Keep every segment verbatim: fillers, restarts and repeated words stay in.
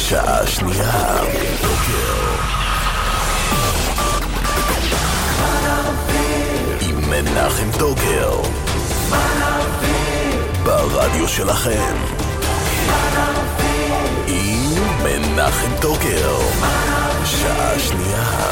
שעה שנייה בטוקר עם מנחם טוקר ברדיו שלכם עם מנחם טוקר שעה שנייה.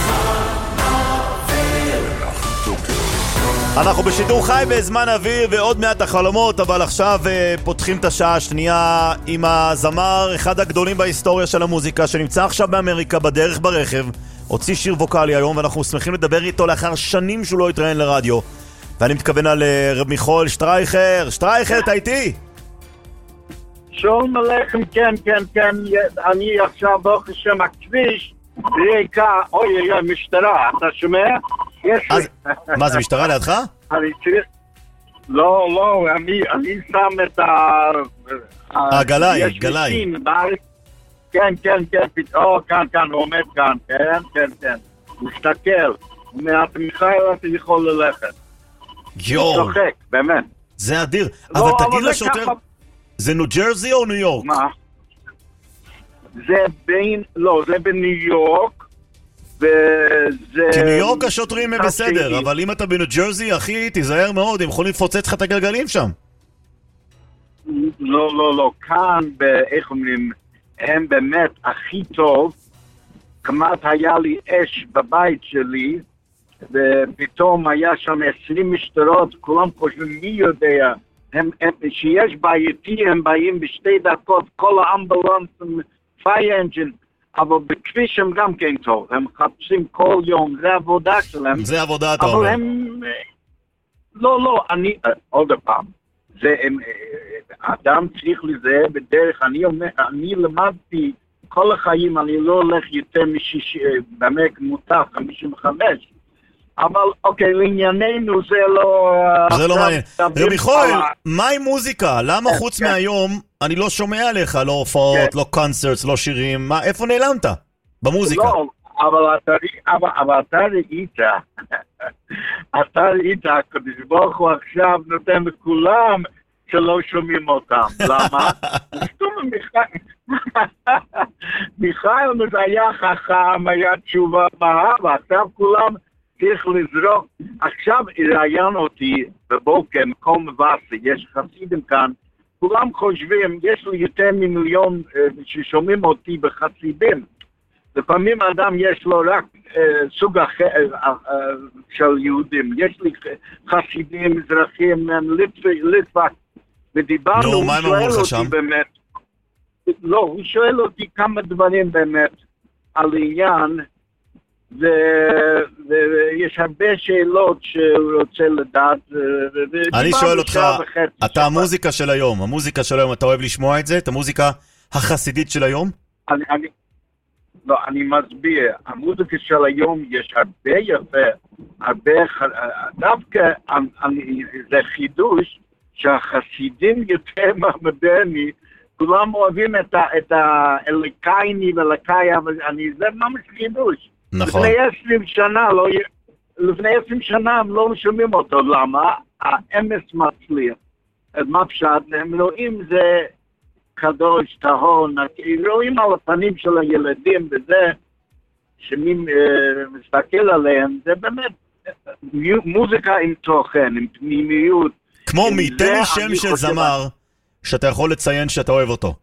אנחנו בשידור חי בזמן אוויר ועוד מעט החלומות, אבל עכשיו uh, פותחים את השעה השנייה עם הזמר, אחד הגדולים בהיסטוריה של המוזיקה, שנמצא עכשיו באמריקה בדרך ברכב, הוציא שיר ווקלי היום ואנחנו שמחים לדבר איתו לאחר שנים שהוא לא התראיין לרדיו, ואני מתכוון על uh, רב מיכאל שטרייכר. שטרייכר, אתה איתי? שלום עליכם, כן, כן, כן, אני עכשיו ברוך השם הכביש, ריקה, אוי אוי אוי, משטרה, אתה שומע? אז, מה זה, משטרה לידך? אני צריך... לא, לא, אני, אני שם את ה... הגלאי, גלאי. כן, כן, כן, פתאום, כאן, כאן, הוא עומד כאן, כן, כן, כן. הוא מסתכל, מהתמיכה אתה יכול ללכת. יואו. הוא צוחק, באמת. זה אדיר. אבל תגיד לשוטר, זה ניו ג'רזי או ניו יורק? מה? זה בין, לא, זה בניו יורק, וזה... כי ניו יורק השוטרים הם בסדר, אבל אם אתה בניו ג'רזי, אחי, תיזהר מאוד, הם יכולים לפוצץ לך את הגלגלים שם. לא, לא, לא, כאן, איך אומרים, הם באמת הכי טוב, כמעט היה לי אש בבית שלי, ופתאום היה שם עשרים משטרות, כולם חושבים, מי יודע, הם, הם, שיש בעייתי, הם באים בשתי דקות, כל האמבולנסים, פייר אנג'ין, אבל בכביש הם גם כן טוב, הם חפשים כל יום, זה עבודה שלהם. זה עבודה, אתה אומר. אבל הם... לא, לא, אני... עוד פעם, זה... הם, אדם צריך לזה בדרך, אני אומר, אני למדתי כל החיים, אני לא הולך יותר משיש... במק מותח, חמישים וחמש, אבל אוקיי, לענייננו זה לא... זה לא מעניין. מיכאל, מה עם מוזיקה? למה חוץ מהיום אני לא שומע עליך, לא הופעות, לא קונצרטס, לא שירים, איפה נעלמת? במוזיקה. לא, אבל אתה ראית, אתה ראית, הקדוש ברוך הוא עכשיו נותן לכולם שלא שומעים אותם. למה? מיכאל היה חכם, היה תשובה מהה, ועכשיו כולם צריך לזרוק. עכשיו ראיין אותי בבוקר, מקום מבאסי, יש חסידים כאן, כולם חושבים, יש לי יותר ממיליון uh, ששומעים אותי בחסידים. לפעמים האדם יש לו רק uh, סוג אחר uh, uh, של יהודים. יש לי חסידים, מזרחים, ליטבק, ודיברנו, נו, מה הם אמרו לך שם? באמת, לא, הוא שואל אותי כמה דברים באמת על עניין, ויש הרבה שאלות שהוא רוצה לדעת. אני שואל אותך, אתה המוזיקה של היום, המוזיקה של היום, אתה אוהב לשמוע את זה? את המוזיקה החסידית של היום? אני, אני, לא, אני מסביר, המוזיקה של היום יש הרבה יפה, הרבה, דווקא זה חידוש שהחסידים יותר מהמודרני, כולם אוהבים את האלקייני ולקאי, אבל זה ממש חידוש. נכון. לפני עשרים שנה, לא, לפני עשרים שנה הם לא שומעים אותו, למה? האמס מצליח. אז מה פשט? הם רואים זה קדוש, טהור, רואים על הפנים של הילדים וזה, שמי אה, מסתכל עליהם, זה באמת מוזיקה עם תוכן, עם פנימיות. כמו מי, תן לי שם של זמר שאתה יכול לציין שאתה אוהב אותו.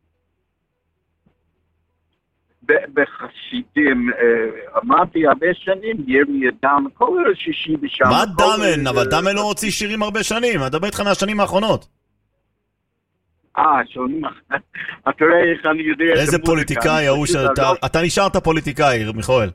בחסידים, אמרתי הרבה שנים, ירמיה דאמן, כל שישי בשם. מה דאמן? אבל דאמן לא הוציא שירים הרבה שנים, אני מדבר איתך מהשנים האחרונות. אה, שונים, אתה רואה איך אני יודע... איזה פוליטיקאי, אתה נשארת פוליטיקאי, מיכאל.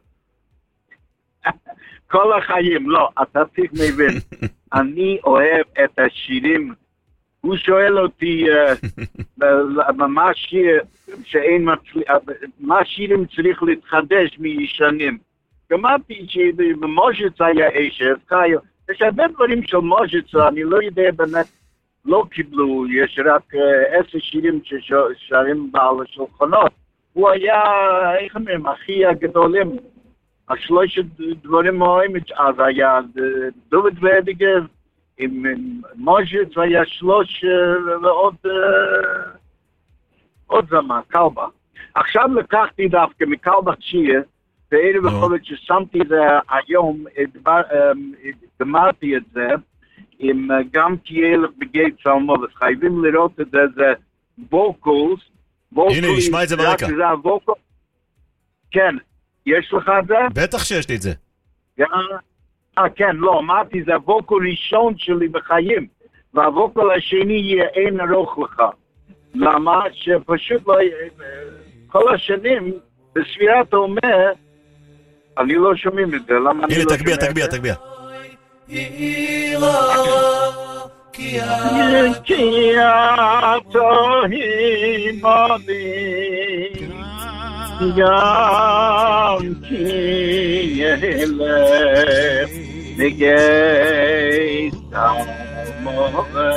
כל החיים, לא, אתה צריך מבין. אני אוהב את השירים, הוא שואל אותי, מה שיר שאין מצליח, מה שירים צריך להתחדש מישנים. אמרתי שבמוז'ץ היה אשת, יש הרבה דברים של מוז'ץ, אני לא יודע באמת, לא קיבלו, יש רק עשר שירים ששרים בעל השולחנות. הוא היה, איך אומרים, הכי הגדולים, השלושת דברים מוהים, אז היה דוד ודיגר, עם מוז'ץ היה שלוש ועוד עוד זמן, קלבה. עכשיו לקחתי דווקא מקלבך שיר, וערב יכול להיות ששמתי את זה היום, דמרתי את זה, עם גם תיאלך בגית צלמות, חייבים לראות את זה, זה ווקלס, הנה, נשמע את זה ברקע. כן, יש לך את זה? בטח שיש לי את זה. אה, כן, לא, אמרתי, זה הווקל ראשון שלי בחיים, והווקל השני יהיה אין ארוך לך. למה? שפשוט לא... כל השנים, בספירת אומר, אני לא שומעים את זה, למה אני לא שומע את זה? הנה, תגביה, תגביה, תגביה. כי אתה הימדי גם כי ילך נגייס המורה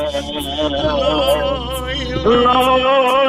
לא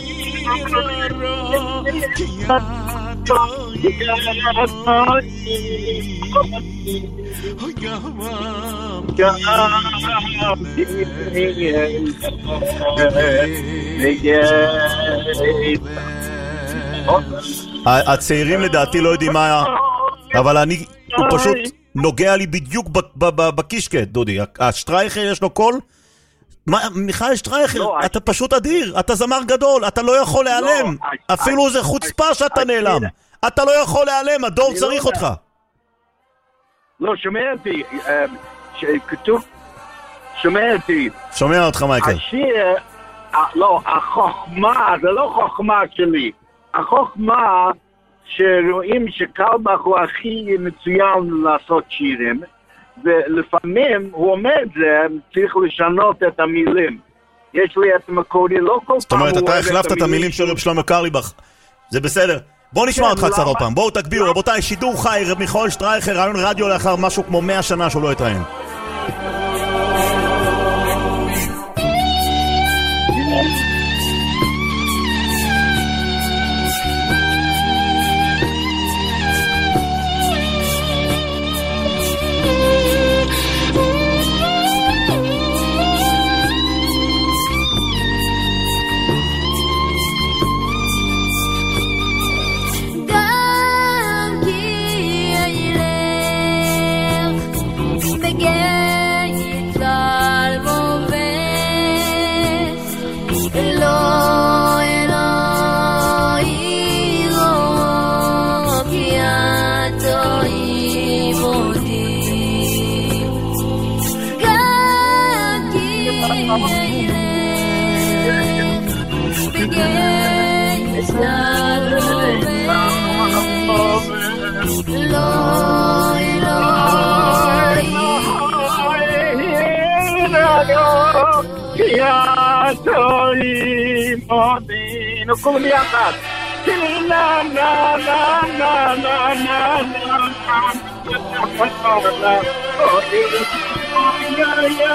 הצעירים לדעתי לא יודעים מה, אבל אני, הוא פשוט נוגע לי בדיוק בקישקט, דודי. השטרייכר יש לו קול. מיכאל שטרייכר, אתה פשוט אדיר, אתה זמר גדול, אתה לא יכול להיעלם. אפילו זה חוצפה שאתה נעלם. אתה לא יכול להיעלם, הדור צריך אותך. לא, שומע אותי, כתוב, שומע אותי. שומע אותך, מייקל. השיר, לא, החוכמה, זה לא חוכמה שלי. החוכמה שרואים שקלבך הוא הכי מצוין לעשות שירים, ולפעמים הוא אומר את זה, צריך לשנות את המילים. יש לי את מקורי, לא כל פעם... זאת אומרת, אתה החלפת את המילים של רב שלמה קרליבך. זה בסדר. בואו נשמע אותך קצת עוד פעם. בואו תגבירו, רבותיי, שידור חי, רב מיכאל שטרייכר, רעיון רדיו לאחר משהו כמו מאה שנה שהוא לא התראיין. No come biacat. Na na na na na na na. Ya ya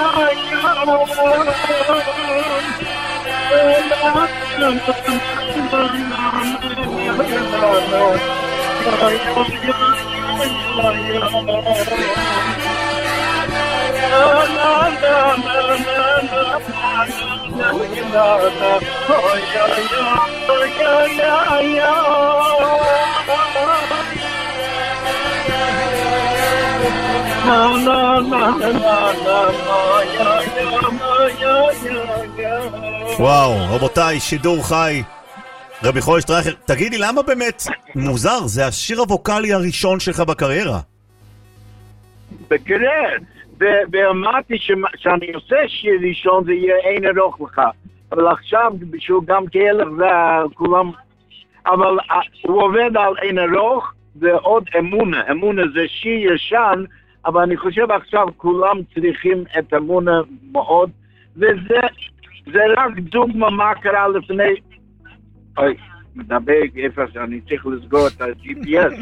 וואו, רבותיי, שידור חי. רבי מיכאל שטרייכר, תגידי, למה באמת מוזר? זה השיר הווקלי הראשון שלך בקריירה. בקריירה. ואמרתי שאני עושה שיר ראשון זה יהיה אין ארוך לך, אבל עכשיו שהוא גם כאלך וכולם, אבל הוא עובד על אין ארוך ועוד אמונה. אמונה זה שיר ישן, אבל אני חושב עכשיו כולם צריכים את אמונה מאוד, וזה זה רק דוגמה מה קרה לפני, אוי, מדבר איפה שאני צריך לסגור את ה-ג'י פי אס.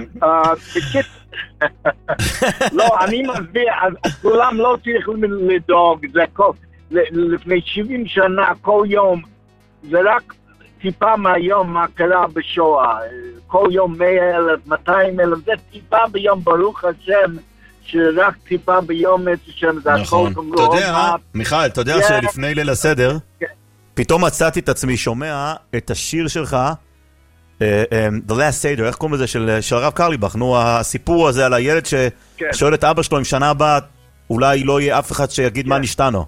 לא, אני מסביר, כולם לא צריכים לדאוג, זה כל, לפני שבעים שנה, כל יום, זה רק טיפה מהיום מה קרה בשואה, כל יום מאה אלף, מאתיים אלף, זה טיפה ביום, ברוך השם, שרק טיפה ביום שם, זה הכל כמו... אתה יודע, מיכאל, אתה יודע שלפני ליל הסדר, פתאום מצאתי את עצמי שומע את השיר שלך The Last Seder, איך קוראים לזה, של הרב קרליבך, נו, הסיפור הזה על הילד ששואל את אבא שלו אם שנה הבאה אולי לא יהיה אף אחד שיגיד מה נשתנו.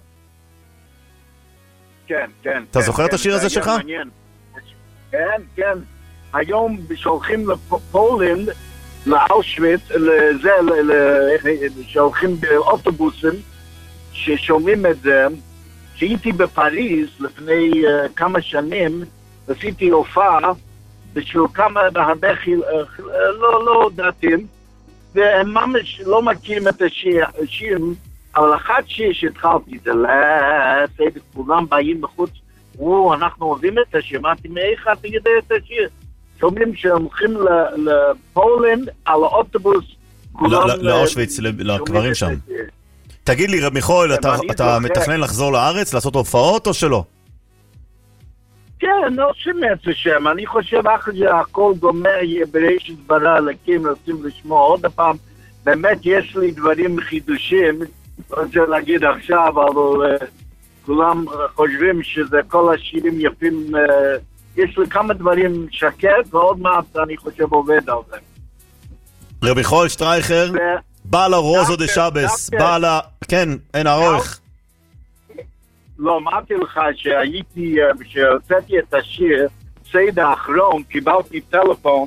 כן, כן. אתה זוכר את השיר הזה שלך? כן, כן. היום שהולכים לפולנד, לאושוויץ, לזה, שהולכים באוטובוסים, ששומעים את זה, שהייתי בפריז לפני כמה שנים, עשיתי הופעה, בשביל כמה הרבה לא, לא דתיים, והם ממש לא מכירים את השירים, אבל אחת שיר שהתחלתי, זה לסדר, כולם באים מחוץ, וואו, אנחנו אוהבים את השיר, אמרתי, מאיך אתה יודע את השיר? שומעים שהם הולכים לפולנד, על האוטובוס, לאושוויץ, לקברים שם. תגיד לי, רב מיכאל, אתה מתכנן לחזור לארץ, לעשות הופעות או שלא? כן, לא שומע את השם, אני חושב אחרי שהכל גומר בראשית ברא אלוקים, רוצים לשמוע עוד פעם, באמת יש לי דברים חידושים, לא רוצה להגיד עכשיו, אבל כולם חושבים שזה כל השירים יפים, יש לי כמה דברים שקט, ועוד מעט אני חושב עובד על זה. רב מיכאל שטרייכר, בעל הרוזו דה שבס, בעל ה... כן, אין האורך. לא, אמרתי לך שהייתי, כשהוצאתי את השיר, סייד האחרון, קיבלתי טלפון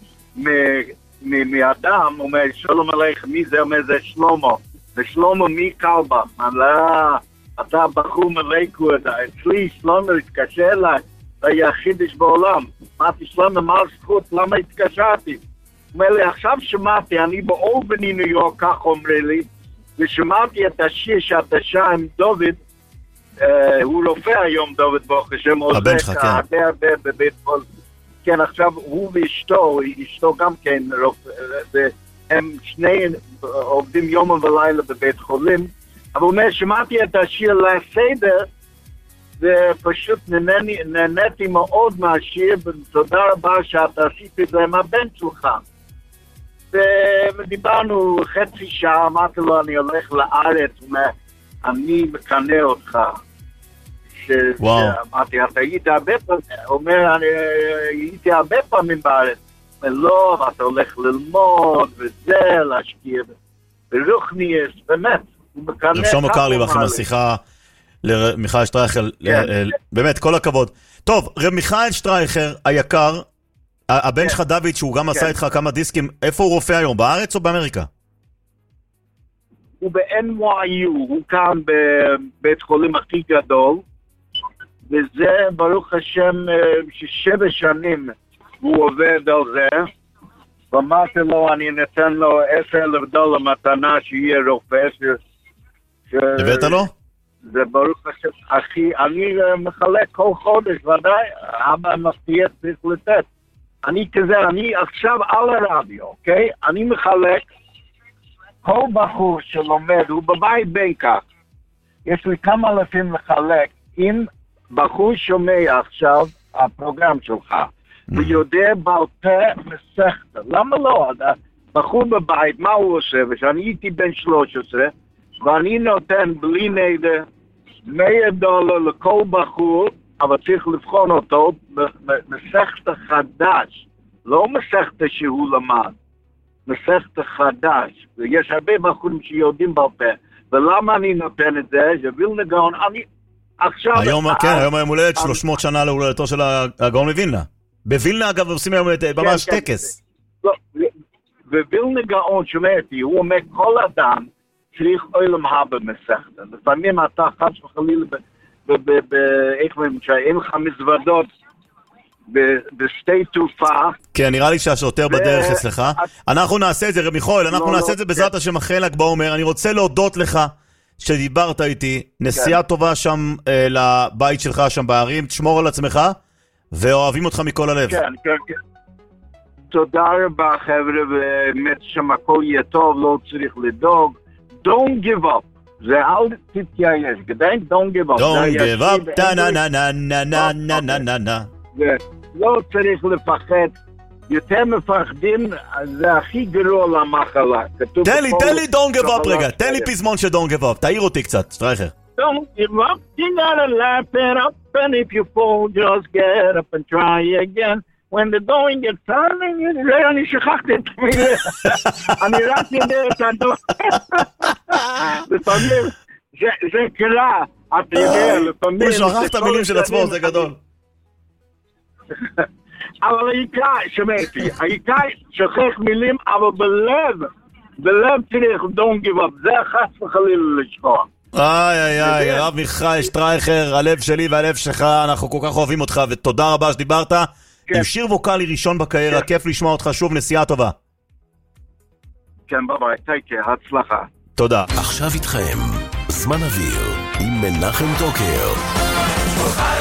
מאדם, הוא אומר, שלום עליך, מי זה? אומר, זה שלמה. ושלמה מי קלבה? אמר, אתה בחור מלאקוד, אצלי שלמה התקשר אליי, היה חידש בעולם. אמרתי, שלמה, מה הזכות? למה התקשרתי? הוא אומר לי, עכשיו שמעתי, אני באולבני ניו יורק, כך אומר לי, ושמעתי את השיר שאתה שם עם דוד, הוא רופא היום, דוד ברוך השם, הבן שלך, כן. הרבה הרבה בבית חולים. כן, עכשיו הוא ואשתו, אשתו גם כן רופא, והם שני עובדים יום ולילה בבית חולים, אבל הוא אומר, שמעתי את השיר לסדר, ופשוט נהניתי מאוד מהשיר, ותודה רבה שאתה עשית את זה עם הבן שלך. ודיברנו חצי שעה, אמרתי לו, אני הולך לארץ, אני מקנה אותך. אמרתי, אתה היית הרבה פעמים, הוא אומר, אני הייתי הרבה פעמים בארץ. לא, אתה הולך ללמוד, וזה, להשקיע ברוחניאס, באמת. שלמה קרליבך עם השיחה למיכאל שטרייכר, באמת, כל הכבוד. טוב, רב מיכאל שטרייכר היקר, הבן שלך דוד, שהוא גם עשה איתך כמה דיסקים, איפה הוא רופא היום, בארץ או באמריקה? הוא ב-אן וואי יו, הוא כאן בבית חולים הכי גדול, וזה ברוך השם ששבע שנים הוא עובד על זה, ואמרתי לו, אני נתן לו עשר אלף דולר מתנה שיהיה רופא. הבאת לו? זה ברוך השם, אחי, אני מחלק כל חודש, ודאי, אבא מבטיח צריך לתת. אני כזה, אני עכשיו על הרדיו, אוקיי? אני מחלק, כל בחור שלומד, הוא בבית בין כך, יש לי כמה אלפים לחלק, אם בחור שומע עכשיו הפרוגרם שלך, ויודע בעל פה מסכת, למה לא? בחור בבית, מה הוא עושה? ושאני הייתי בן שלוש עשרה, ואני נותן בלי נדר, מאה דולר לכל בחור, אבל צריך לבחון אותו, מסכת חדש, לא מסכת שהוא למד. מסכת חדש, ויש הרבה בחורים שיודעים בעל פה, ולמה אני נותן את זה? זה וילנה גאון, אני עכשיו... היום, כן, היום היום הולדת שלוש מאות שנה להולדתו של הגאון מווילנה. בווילנה, אגב, עושים היום ממש טקס. ווילנה גאון, שומעתי, הוא אומר, כל אדם צריך עולם הבא מסכת. לפעמים אתה חד וחליל, איך אומרים, שאין לך מזוודות, בשתי תעופה. כן, נראה לי שהשוטר בדרך אצלך. אנחנו נעשה את זה, רב מיכאל, אנחנו נעשה את זה בעזרת השם אחרי ל"ג בעומר. אני רוצה להודות לך שדיברת איתי. נסיעה טובה שם לבית שלך שם בערים. תשמור על עצמך, ואוהבים אותך מכל הלב. כן, כן, כן. תודה רבה, חבר'ה, באמת שם הכל יהיה טוב, לא צריך לדאוג. Don't give up. זה אל תתייאש. גדיים, don't give up. Don't give up. טה נה נה נה נה נה נה נה נה נה. ולא צריך לפחד, יותר מפחדים, זה הכי גרוע למחלה. תן לי, תן לי don't give up רגע, תן לי פזמון של don't give up, תעיר אותי קצת, שטרייכר. Don't give up, you gotta laugh it up, and if you fall, just get up and try again. when the going gets on, אני שכחתי את המילה. אני רק יודע את הדור. לפעמים, זה קרה, אתה יודע, לפעמים... הוא שכח את המילים של עצמו, זה גדול. אבל העיקר, שמעתי, העיקר שכח מילים, אבל בלב, בלב צריך don't give up, זה חס וחלילה לשכוח. איי איי איי, הרב מיכאל שטרייכר, הלב שלי והלב שלך, אנחנו כל כך אוהבים אותך, ותודה רבה שדיברת. עם שיר ווקלי ראשון בקריירה, כיף לשמוע אותך שוב, נסיעה טובה. כן, ביי, תייקה, הצלחה. תודה. עכשיו איתכם, זמן אוויר, עם מנחם טוקר.